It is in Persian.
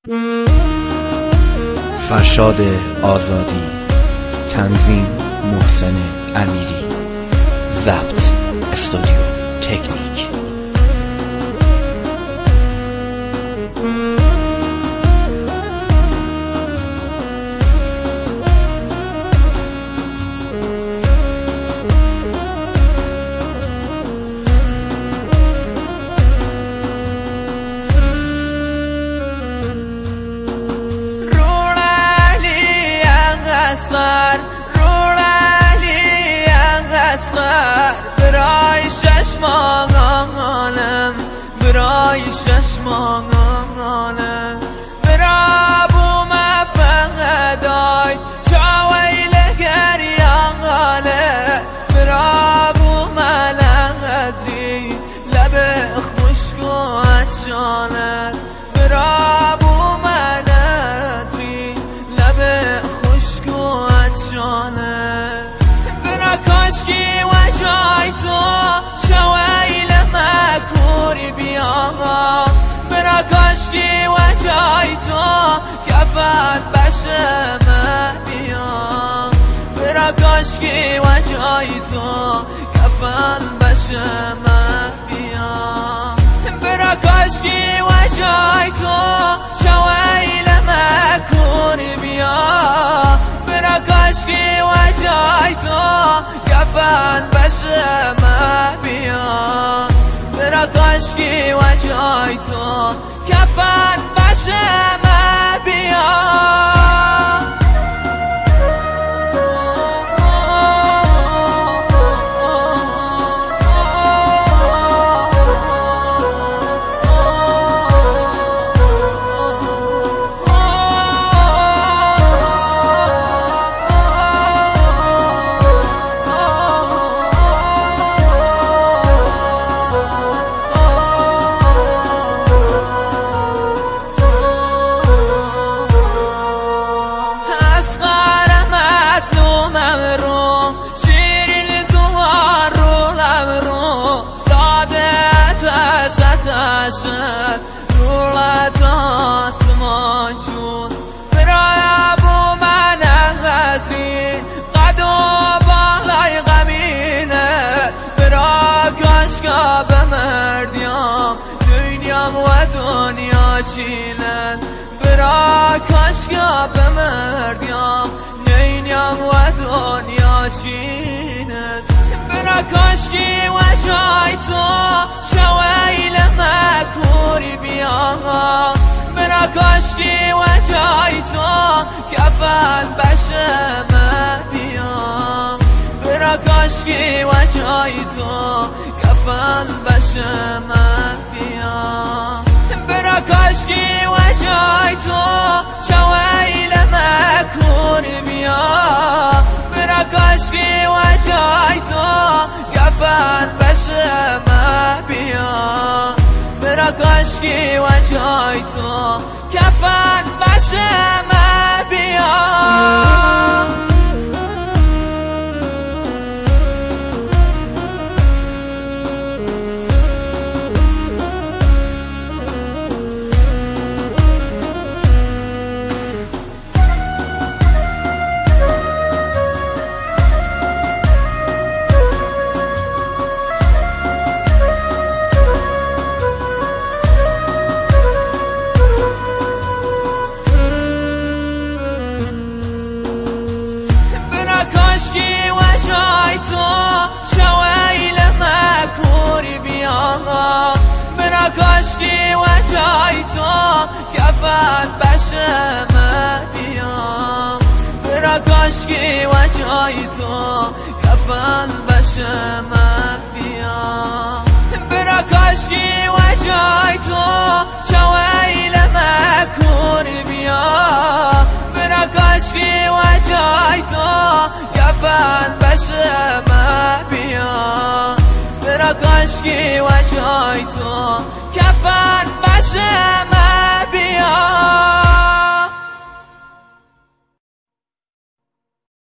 فرشاد آزادی، تنظیم محسن امیری، ضبط استودیو تکنیک. برای ششمانم، برای ششمانم، برای بوم فقدای چاویل گریانه، برای بوم لغزری لب خشک و عطشانه، برای بوم نظری لب خشک و عطشانه. کاشکی و جای تو شویل مکوری بیا، برا کاشکی و جای تو کفن بشه بیا، برا کاشکی و جای تو کفن بشه بیا، برا کاشکی و جای تو شویل مکوری بیا، برا کاشکی و جای تو کفن بشه بیا، برا کاشکی و جای تو کفن بشه بیا. رولت آسمان جون برای ابو من غزری قد و بالای غمینه، برای کاشکا بمردیم دنیام و دنیا چیلن، برای کاشکا بمردیم دنیام و دنیا چیلن، برای کاشکی و جای تو شویل مکوری بیا، برا کاشکی و جای تو کفن بشه بیا، برا کاشکی و جای تو کفن بشه بیا، برا کاشکی و جای تو شویل مکوری بیا، برا کاشکی و جای تو کفن بشه بیا، برا کاشکی و جای تو کفن بشه بیا. کاشکی و جای تو شویل مکوری بیا، برا کاشکی و جای تو کفن بشه بیا، برا کاشکی و جای تو کفن بشه بیا، برا کاشکی و جای تو شویل مکوری بیا، برا کاشکی و جای تو کفن بشه بیا، برا کاشکی و جای تو کفن بشه بیا.